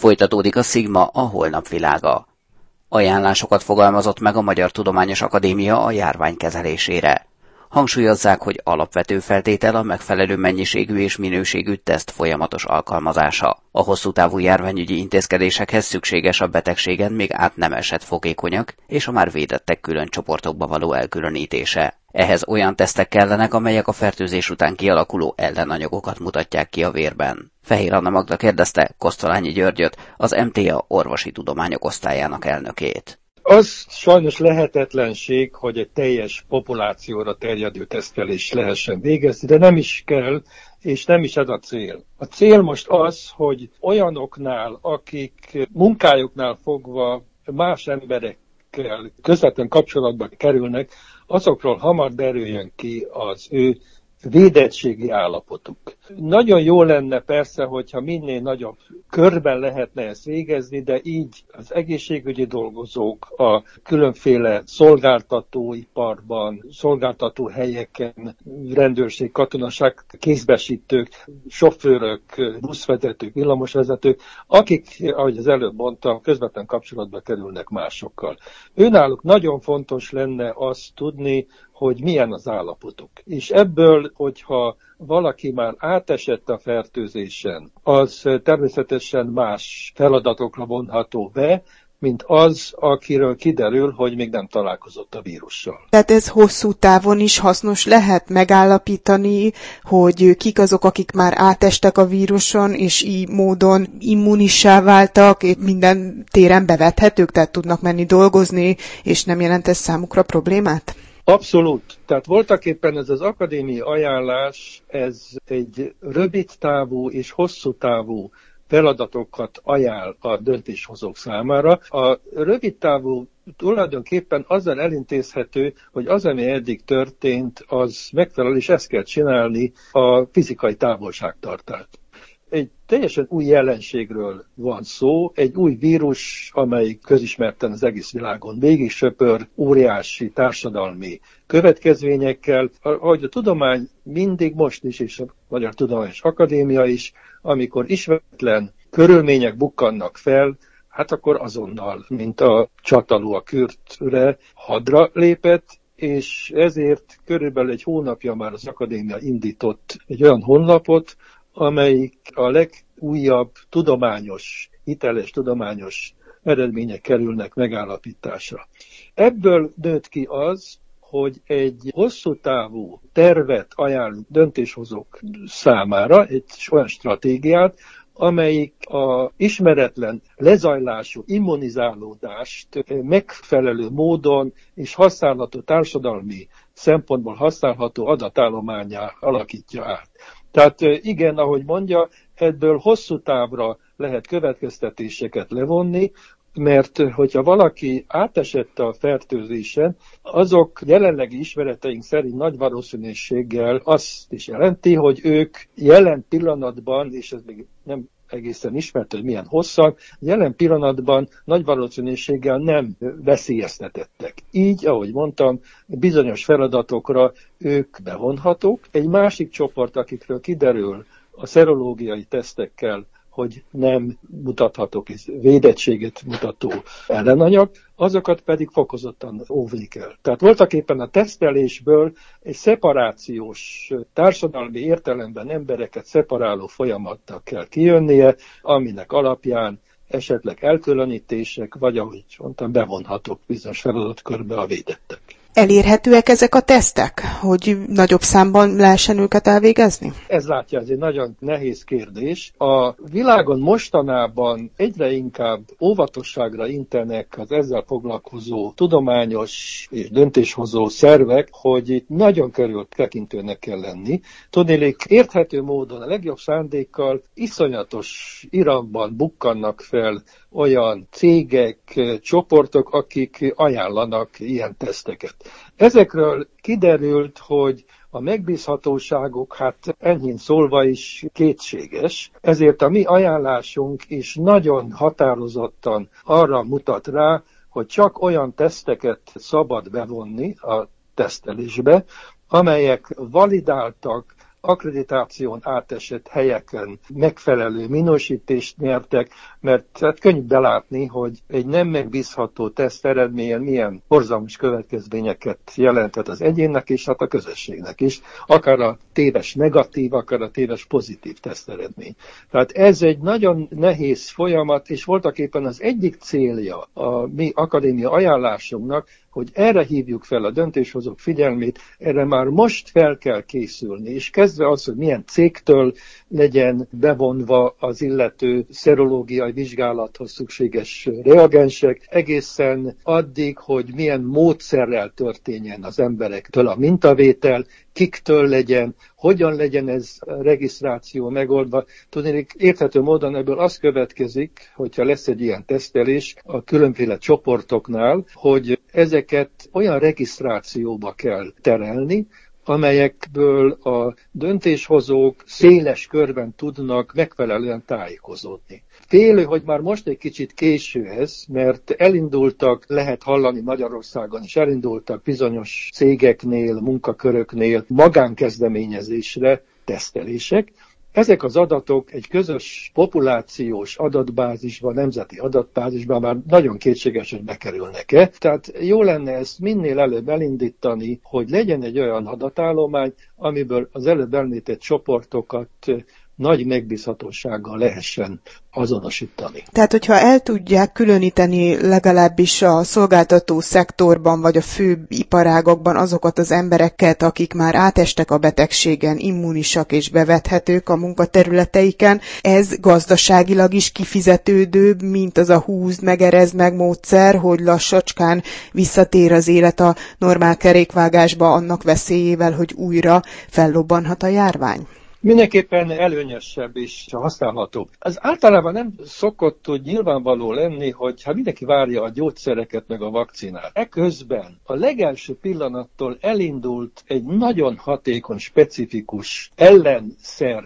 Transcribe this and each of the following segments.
Folytatódik a Szigma, a holnap világa. Ajánlásokat fogalmazott meg a Magyar Tudományos Akadémia a járvány kezelésére. Hangsúlyozzák, hogy alapvető feltétel a megfelelő mennyiségű és minőségű teszt folyamatos alkalmazása. A hosszú távú járványügyi intézkedésekhez szükséges a betegségen még át nem esett fogékonyak és a már védettek külön csoportokba való elkülönítése. Ehhez olyan tesztek kellenek, amelyek a fertőzés után kialakuló ellenanyagokat mutatják ki a vérben. Fehér Anna Magda kérdezte Kosztolányi Györgyöt, az MTA orvosi tudományok osztályának elnökét. Az sajnos lehetetlenség, hogy egy teljes populációra terjedő tesztelést lehessen végezni, de nem is kell, és nem is ez a cél. A cél most az, hogy olyanoknál, akik munkájuknál fogva más emberekkel közvetlen kapcsolatba kerülnek, azokról hamar derüljön ki az ő védettségi állapotuk. Nagyon jó lenne persze, hogyha minél nagyobb körben lehetne ezt végezni, de így az egészségügyi dolgozók a különféle szolgáltatóiparban, szolgáltató helyeken, rendőrség, katonaság, kézbesítők, sofőrök, buszvezetők, villamosvezetők, akik, ahogy az előbb mondtam, közvetlen kapcsolatba kerülnek másokkal. Őnáluk nagyon fontos lenne azt tudni, hogy milyen az állapotuk. És ebből, hogyha valaki már átesett a fertőzésen, az természetesen más feladatokra vonható be, mint az, akiről kiderül, hogy még nem találkozott a vírussal. Tehát ez hosszú távon is hasznos lehet megállapítani, hogy kik azok, akik már átestek a víruson, és így módon immunissá váltak, és minden téren bevethetők, tehát tudnak menni dolgozni, és nem jelent ez számukra problémát? Abszolút. Tehát voltaképpen ez az akadémiai ajánlás, ez egy rövid távú és hosszú távú feladatokat ajánl a döntéshozók számára. A rövid távú tulajdonképpen azzal elintézhető, hogy az, ami eddig történt, az megfelel, és ezt kell csinálni, a fizikai távolságtartást. Egy teljesen új jelenségről van szó, egy új vírus, amely közismerten az egész világon végig söpör, óriási társadalmi következményekkel. Ahogy a tudomány mindig most is, és a Magyar Tudományos Akadémia is, amikor ismeretlen körülmények bukkannak fel, hát akkor azonnal, mint a csataló a kürtre, hadra lépett, és ezért körülbelül egy hónapja már az akadémia indított egy olyan honlapot, amelyik a legújabb tudományos, hiteles tudományos eredmények kerülnek megállapításra. Ebből nőtt ki az, hogy egy hosszú távú tervet ajánlunk döntéshozók számára, egy olyan stratégiát, amelyik a ismeretlen lezajlású immunizálódást megfelelő módon és használható társadalmi szempontból használható adatállománnyá alakítja át. Tehát igen, ahogy mondja, ebből hosszú távra lehet következtetéseket levonni, mert hogyha valaki átesett a fertőzésen, azok jelenlegi ismereteink szerint nagy valószínűséggel azt is jelenti, hogy ők jelen pillanatban, és ez még nem egészen ismert, hogy milyen hosszan, jelen pillanatban nagy valószínűséggel nem veszélyeztetettek. Így, ahogy mondtam, bizonyos feladatokra ők bevonhatók. Egy másik csoport, akikről kiderül a szerológiai tesztekkel, hogy nem mutathatók, védettséget mutató ellenanyag, azokat pedig fokozottan óvni kell. Tehát voltaképpen a tesztelésből egy szeparációs, társadalmi értelemben embereket szeparáló folyamattal kell kijönnie, aminek alapján esetleg elkülönítések, vagy ahogy mondtam, bevonhatók bizonyos feladatkörbe a védettek. Elérhetőek ezek a tesztek, hogy nagyobb számban lehessen őket elvégezni? Ez látja, ez egy nagyon nehéz kérdés. A világon mostanában egyre inkább óvatosságra intenek az ezzel foglalkozó tudományos és döntéshozó szervek, hogy itt nagyon körültekintőnek kell lenni. Tudniillik, érthető módon a legjobb szándékkal iszonyatos iramban bukkannak fel olyan cégek, csoportok, akik ajánlanak ilyen teszteket. Ezekről kiderült, hogy a megbízhatóságuk, hát enyhén szólva is kétséges, ezért a mi ajánlásunk is nagyon határozottan arra mutat rá, hogy csak olyan teszteket szabad bevonni a tesztelésbe, amelyek validáltak, akkreditáción átesett helyeken megfelelő minősítést nyertek, mert hát könnyű belátni, hogy egy nem megbízható teszt eredményen milyen borzalmas következményeket jelenthet az egyénnek és hát a közösségnek is, akár a téves negatív, akár a téves pozitív teszt eredmény. Tehát ez egy nagyon nehéz folyamat, és voltaképpen az egyik célja a mi akadémia ajánlásunknak, hogy erre hívjuk fel a döntéshozók figyelmét, erre már most fel kell készülni, és kezdve az, hogy milyen cégtől legyen bevonva az illető szerológiai vizsgálathoz szükséges reagensek, egészen addig, hogy milyen módszerrel történjen az emberektől a mintavétel, kiktől legyen, hogyan legyen ez a regisztráció megoldva. Tudnék, érthető módon ebből az következik, hogyha lesz egy ilyen tesztelés a különféle csoportoknál, hogy ezeket olyan regisztrációba kell terelni, amelyekből a döntéshozók széles körben tudnak megfelelően tájékozódni. Félő, hogy már most egy kicsit késő ez, mert elindultak, lehet hallani Magyarországon is, elindultak bizonyos cégeknél, munkaköröknél magánkezdeményezésre tesztelések. Ezek az adatok egy közös populációs adatbázisban, nemzeti adatbázisban már nagyon kétséges, hogy bekerülnek-e. Tehát jó lenne ezt minél előbb elindítani, hogy legyen egy olyan adatállomány, amiből az előbb említett csoportokat nagy megbízhatósággal lehessen azonosítani. Tehát, hogyha el tudják különíteni legalábbis a szolgáltató szektorban, vagy a főbb iparágokban azokat az embereket, akik már átestek a betegségen, immunisak és bevethetők a munkaterületeiken, ez gazdaságilag is kifizetődőbb, mint az a húzd meg, erezd meg módszer, hogy lassacskán visszatér az élet a normál kerékvágásba annak veszélyével, hogy újra fellobbanhat a járvány. Mindenképpen előnyösebb és használhatóbb. Az általában nem szokott úgy nyilvánvaló lenni, hogy mindenki várja a gyógyszereket meg a vakcinát. Eközben a legelső pillanattól elindult egy nagyon hatékony, specifikus ellenszer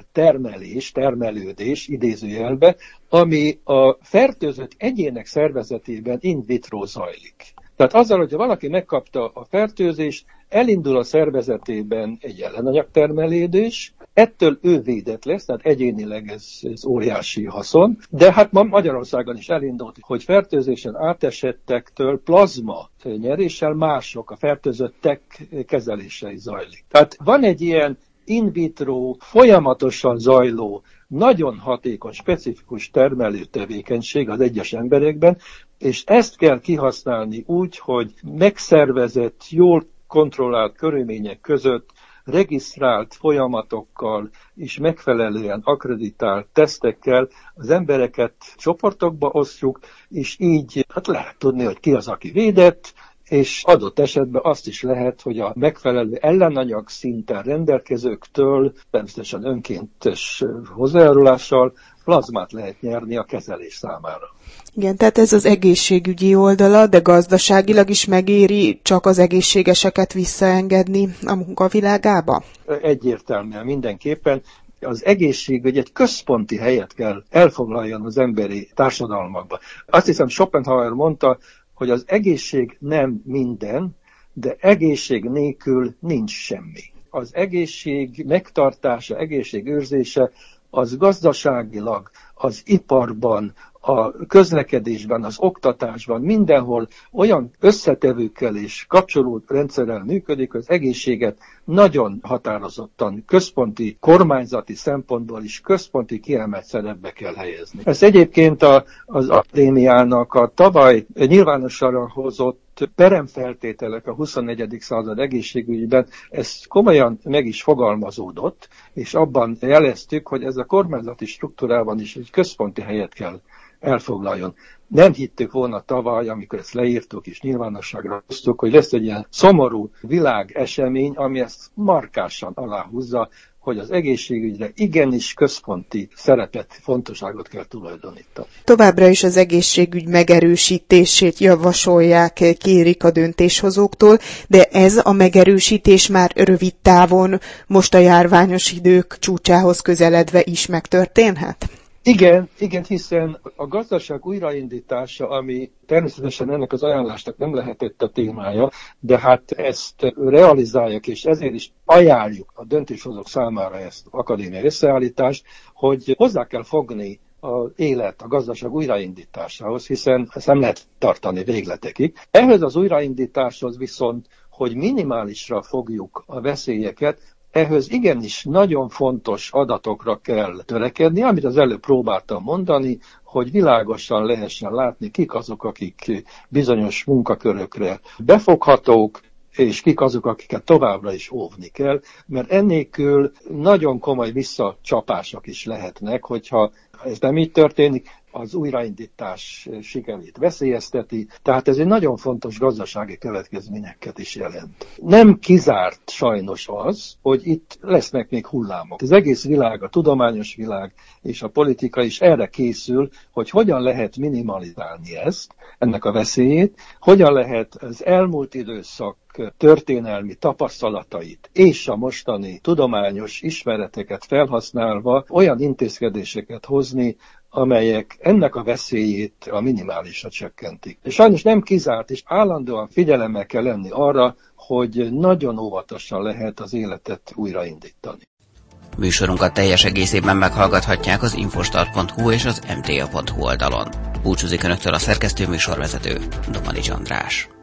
termelődés, idézőjelbe, ami a fertőzött egyének szervezetében in vitro zajlik. Tehát azzal, hogyha valaki megkapta a fertőzést, elindul a szervezetében egy ellenanyagtermelődés, ettől ő védett lesz, tehát egyénileg ez óriási haszon, de hát ma Magyarországon is elindult, hogy fertőzésen átesettektől plazma nyeréssel mások, a fertőzöttek kezelése is zajlik. Tehát van egy ilyen in vitro, folyamatosan zajló, nagyon hatékony, specifikus termelő tevékenység az egyes emberekben, és ezt kell kihasználni úgy, hogy megszervezett, jól kontrollált körülmények között regisztrált folyamatokkal és megfelelően akkreditált tesztekkel az embereket csoportokba osztjuk, és így lehet tudni, hogy ki az, aki védett, és adott esetben azt is lehet, hogy a megfelelő ellenanyag szinten rendelkezőktől, természetesen önkéntes hozzájárulással plazmát lehet nyerni a kezelés számára. Igen, tehát ez az egészségügyi oldala, de gazdaságilag is megéri csak az egészségeseket visszaengedni a munkavilágába? Egyértelműen mindenképpen. Az egészségügy egy központi helyet kell elfoglaljon az emberi társadalmakban. Azt hiszem Schopenhauer mondta, hogy az egészség nem minden, de egészség nélkül nincs semmi. Az egészség megtartása, egészségőrzése az gazdaságilag, az iparban, a közlekedésben, az oktatásban, mindenhol olyan összetevőkkel és kapcsolódó rendszerrel működik, hogy az egészséget nagyon határozottan központi, kormányzati szempontból is központi kiemelt szerepbe kell helyezni. Ez egyébként az akadémiának a tavaly nyilvánosságra hozott peremfeltételek a 21. század egészségügyben, ez komolyan meg is fogalmazódott, és abban jeleztük, hogy ez a kormányzati struktúrában is egy központi helyet kell elfoglaljon. Nem hittük volna tavaly, amikor ezt leírtuk és nyilvánosságra hoztuk, hogy lesz egy ilyen szomorú világesemény, ami ezt markásan aláhúzza, hogy az egészségügyre igenis központi szerepet, fontosságot kell tulajdonítani. Továbbra is az egészségügy megerősítését javasolják, kérik a döntéshozóktól, de ez a megerősítés már rövid távon, most a járványos idők csúcsához közeledve is megtörténhet? Igen, hiszen a gazdaság újraindítása, ami természetesen ennek az ajánlásnak nem lehetett a témája, de hát ezt realizálják, és ezért is ajánljuk a döntéshozók számára ezt az akadémiai összeállítást, hogy hozzá kell fogni az élet, a gazdaság újraindításához, hiszen ezt nem lehet tartani végletekig. Ehhez az újraindításhoz viszont, hogy minimálisra fogjuk a veszélyeket, ehhez igenis nagyon fontos adatokra kell törekedni, amit az előbb próbáltam mondani, hogy világosan lehessen látni, kik azok, akik bizonyos munkakörökre befoghatók, és kik azok, akiket továbbra is óvni kell, mert ennélkül nagyon komoly visszacsapások is lehetnek, hogyha ez nem így történik, az újraindítás sikerét veszélyezteti, tehát ez egy nagyon fontos gazdasági következményeket is jelent. Nem kizárt sajnos az, hogy itt lesznek még hullámok. Az egész világ, a tudományos világ és a politika is erre készül, hogy hogyan lehet minimalizálni ennek a veszélyét, hogyan lehet az elmúlt időszak történelmi tapasztalatait és a mostani tudományos ismereteket felhasználva olyan intézkedéseket hozni, amelyek ennek a veszélyét a minimálisra csökkentik. És sajnos nem kizárt, és állandóan figyelemmel kell lenni arra, hogy nagyon óvatosan lehet az életet újraindítani. Műsorunkat teljes egészében meghallgathatják az infostart.hu és az mta.hu oldalon. Búcsúzik Önöktől a szerkesztő műsorvezető, Domanics András.